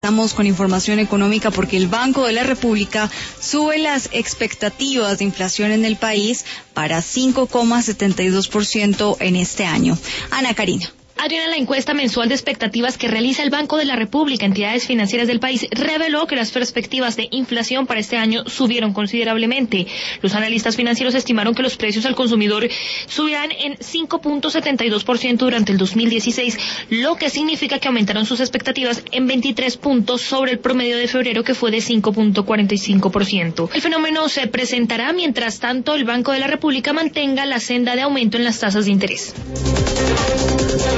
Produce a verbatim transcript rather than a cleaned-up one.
Estamos con información económica porque el Banco de la República sube las expectativas de inflación en el país para cinco coma setenta y dos por ciento en este año. Ana Karina. Adriana, la encuesta mensual de expectativas que realiza el Banco de la República, entidades financieras del país, reveló que las perspectivas de inflación para este año subieron considerablemente. Los analistas financieros estimaron que los precios al consumidor subirán en cinco punto setenta y dos por ciento durante el dos mil dieciséis, lo que significa que aumentaron sus expectativas en veintitrés puntos sobre el promedio de febrero, que fue de cinco punto cuarenta y cinco por ciento. El fenómeno se presentará mientras tanto el Banco de la República mantenga la senda de aumento en las tasas de interés.